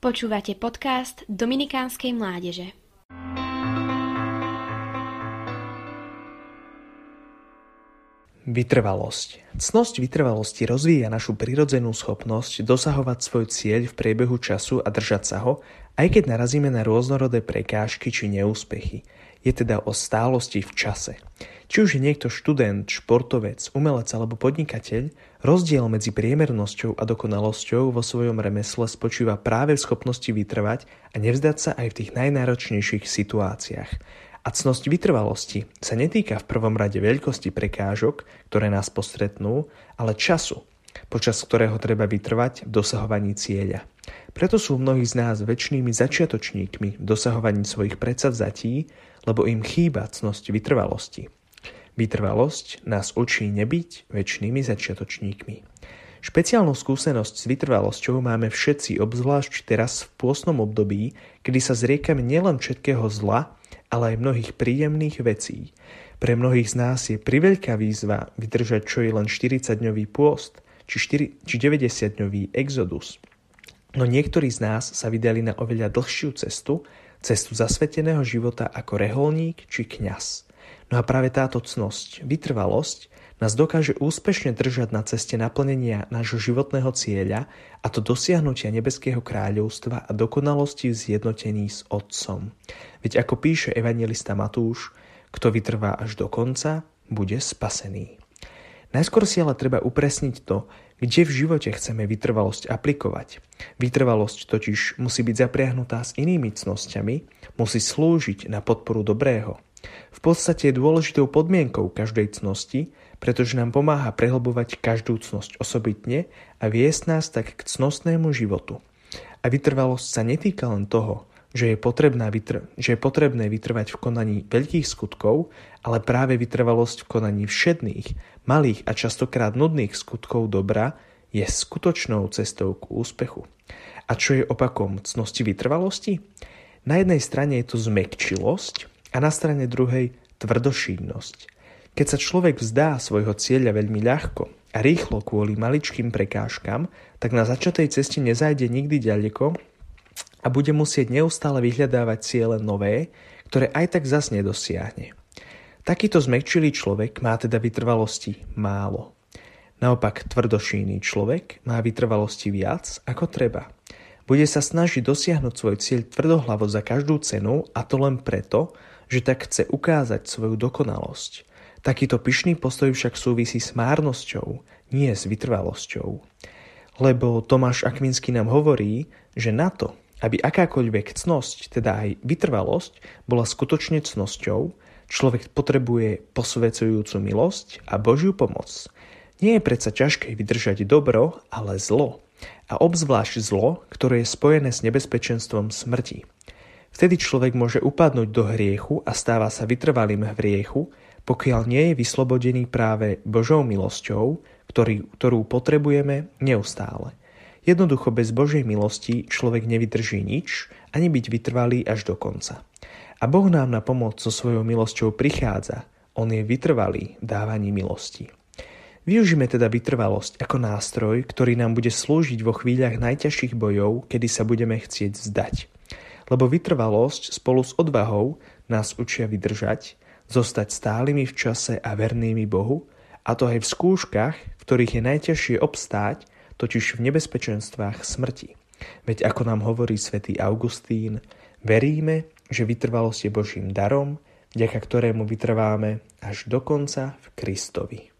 Počúvate podcast Dominikánskej mládeže. Vytrvalosť. Cnosť vytrvalosti rozvíja našu prirodzenú schopnosť dosahovať svoj cieľ v priebehu času a držať sa ho, aj keď narazíme na rôznorodé prekážky či neúspechy. Je teda o stálosti v čase. Či už je niekto študent, športovec, umelec alebo podnikateľ, rozdiel medzi priemernosťou a dokonalosťou vo svojom remesle spočíva práve v schopnosti vytrvať a nevzdať sa aj v tých najnáročnejších situáciách. A cnosť vytrvalosti sa netýka v prvom rade veľkosti prekážok, ktoré nás postretnú, ale času, počas ktorého treba vytrvať v dosahovaní cieľa. Preto sú mnohí z nás večnými začiatočníkmi v dosahovaní svojich predsavzatí, lebo im chýba cnosť vytrvalosti. Vytrvalosť nás učí nebyť večnými začiatočníkmi. Špeciálnu skúsenosť s vytrvalosťou máme všetci, obzvlášť teraz v pôstnom období, kedy sa zriekame nielen všetkého zla, ale aj mnohých príjemných vecí. Pre mnohých z nás je priveľká výzva vydržať čo je len 40-dňový pôst, či 90-dňový exodus. No niektorí z nás sa vydali na oveľa dlhšiu cestu zasveteného života ako reholník či kňaz. No a práve táto cnosť, vytrvalosť, nás dokáže úspešne držať na ceste naplnenia nášho životného cieľa, a to dosiahnutia nebeského kráľovstva a dokonalosti v zjednotení s Otcom. Veď ako píše evanjelista Matúš, kto vytrvá až do konca, bude spasený. Najskôr si ale treba upresniť to, kde v živote chceme vytrvalosť aplikovať. Vytrvalosť totiž musí byť zapriahnutá s inými cnosťami, musí slúžiť na podporu dobrého. V podstate je dôležitou podmienkou každej cnosti, pretože nám pomáha prehlbovať každú cnosť osobitne a viesť nás tak k cnostnému životu. A vytrvalosť sa netýka len toho, že je potrebné vytrvať v konaní veľkých skutkov, ale práve vytrvalosť v konaní všedných, malých a častokrát nudných skutkov dobra je skutočnou cestou k úspechu. A čo je opakom cnosti vytrvalosti? Na jednej strane je to zmäkčilosť a na strane druhej tvrdošíjnosť. Keď sa človek vzdá svojho cieľa veľmi ľahko a rýchlo kvôli maličkým prekážkam, tak na začatej ceste nezajde nikdy ďaleko a bude musieť neustále vyhľadávať ciele nové, ktoré aj tak zas nedosiahne. Takýto zmäkčilý človek má teda vytrvalosti málo. Naopak tvrdošíjný človek má vytrvalosti viac ako treba. Bude sa snažiť dosiahnuť svoj cieľ tvrdohlavo za každú cenu, a to len preto, že tak chce ukázať svoju dokonalosť. Takýto pyšný postoj však súvisí s márnosťou, nie s vytrvalosťou. Lebo Tomáš Akvinský nám hovorí, že na to, aby akákoľvek cnosť, teda aj vytrvalosť, bola skutočne cnosťou, človek potrebuje posvedzujúcu milosť a Božiu pomoc. Nie je predsa ťažké vydržať dobro, ale zlo. A obzvlášť zlo, ktoré je spojené s nebezpečenstvom smrti. Vtedy človek môže upadnúť do hriechu a stáva sa vytrvalým v hriechu, pokiaľ nie je vyslobodený práve Božou milosťou, ktorú potrebujeme neustále. Jednoducho bez Božej milosti človek nevydrží nič, ani byť vytrvalý až do konca. A Boh nám na pomoc so svojou milosťou prichádza. On je vytrvalý v dávaní milosti. Využíme teda vytrvalosť ako nástroj, ktorý nám bude slúžiť vo chvíľach najťažších bojov, kedy sa budeme chcieť vzdať. Lebo vytrvalosť spolu s odvahou nás učia vydržať, zostať stálymi v čase a vernými Bohu, a to aj v skúškach, v ktorých je najťažšie obstáť, totiž v nebezpečenstvách smrti. Veď ako nám hovorí svätý Augustín, veríme, že vytrvalosť je Božím darom, vďaka ktorému vytrváme až do konca v Kristovi.